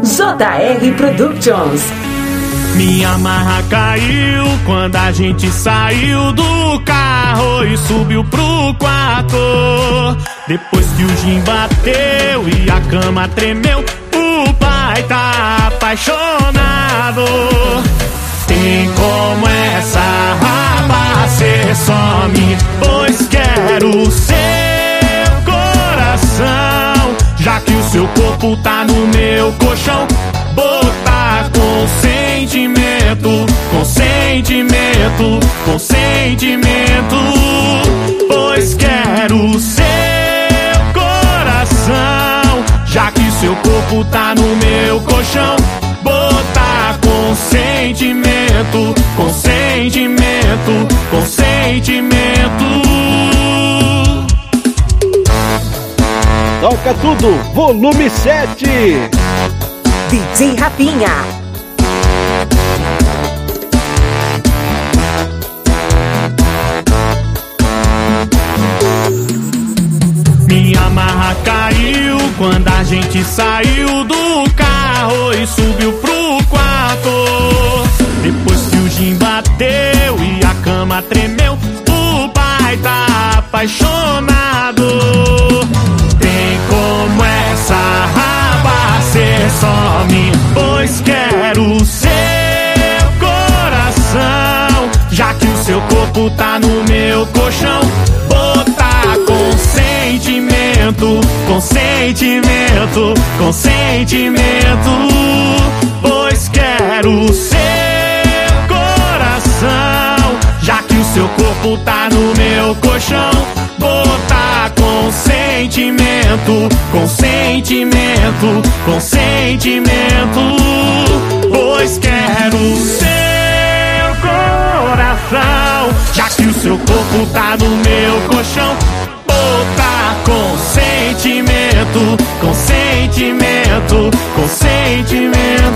JR Productions. Minha marra caiu quando a gente saiu do carro e subiu pro quarto. Depois que o gin bateu e a cama tremeu, o pai tá apaixonado. Tem como essa raba ser só minha, pois quero seu coração. Já que o seu corpo tá no meu colchão, botar consentimento, consentimento, consentimento. Pois quero seu coração. Já que seu corpo tá no meu colchão, botar consentimento, consentimento, consentimento. Toca tudo, volume 7. DJ Rafinha. Minha marra caiu quando a gente saiu do carro e subiu pro quarto. Depois que o gin bateu e a cama tremeu, o pai tá apaixonado. Tem como essa raba ser só minha, pois quero seu coração. Já que o seu corpo tá no meu colchão, botar consentimento, consentimento, consentimento. Pois quero seu coração. Já que o seu corpo tá no meu colchão, botar consentimento, consentimento, consentimento. Pois quero seu coração. Já que o seu corpo tá no meu colchão, botar consentimento, consentimento, consentimento.